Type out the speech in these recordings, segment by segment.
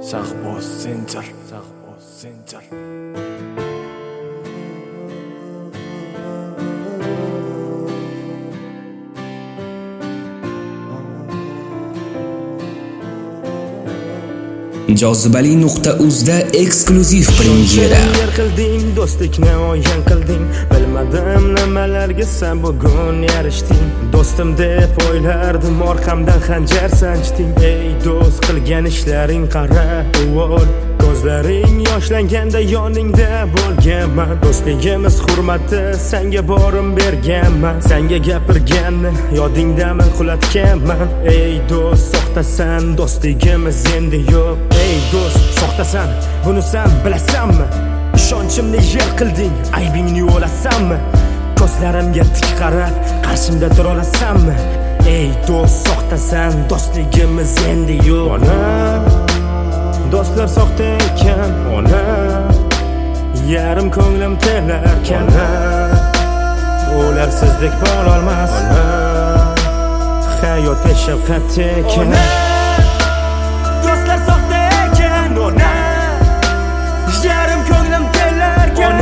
Shahboz Center. Shahboz Center. Jozibali.uzda eksklyuziv premyera. Yer qilding, do'stlikni o'yin qilding. Bilmadim nimalarga sen bugun erishding. Do'stim deb o'ylardim, orqamdan xanjar sanchding. Ey do'st, qilgan ishlaring qara, o'l. Ko'zlaring yoshlanganda yoningda bo'lganman. Do'stligimiz hurmati senga borim berganman. Senga gapirganni yodingdami qulatganman. Ey do'st, soxtasan, do'stligimiz endi yo'q. Ey do'st, soxtasan, buni sen bilasanmi? Ishonchimni yer qilding, aybingni yo'lasanmi? Ko'zlarimga tik qarab, qarshimda tura olasanmi? Ey do'st, soxtasan, do'stligimiz endi yo'q. Do'stlar soxta ekan, ona yarim ko'nglim telarkan, ular sizdek bo'lolmas, hayot shafqat ekan. Do'stlar soxta ekan, ona yarim ko'nglim telarkan,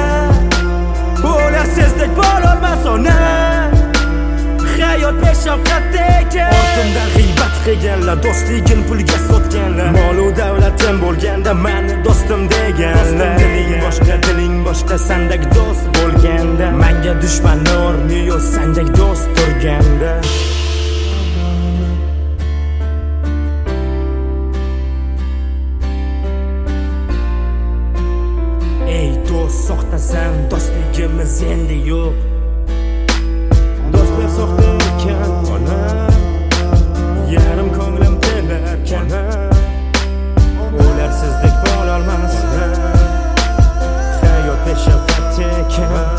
ular sizdek bo'lolmas, ona hayot shafqat ekan. Ortimdan g'iybat qilganlar, do'stligin pulga sotganlar. Mol-u davlatim bo'lganda meni do'stim deganlar. Diling boshqa, diling boshqa, sendek do'st bo'lganda. Menga dushman o'rni yo'q, sendek do'st turganda. Ey do'st, soxtasan, do'stligimiz endi yo'q. Do'stlar soxta ekan, ona yarim ko'nglim telarkan, ular sizdek bo'lolmas, hayot shafqat ekan.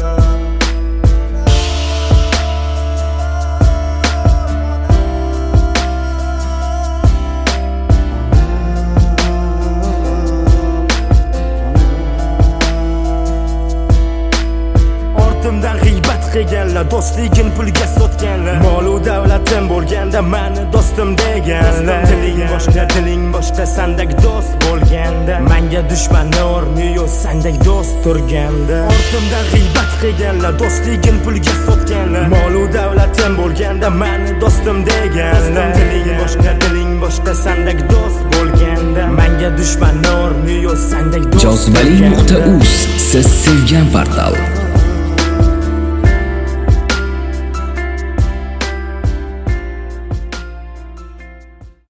Ortimdan g'iybat qilganlar, do'stligin pulga sotganlar. Mol-u davlatim bo'lganda meni do'stim deganlar. Diling boshqa, diling boshqa, sendek do'st bo'lganda. Menga dushman o'rni yo'q, sendek do'st turganda. Ortimdan g'iybat qilganlar, do'stligin pulga sotganlar. Mol-u davlatim bo'lganda meni do'stim deganlar. Diling boshqa, diling boshqa, sendek do'st bo'lganda. Menga dushman o'rni yo'q, sendek do'st. Jozibali.uz siz sevgan portal.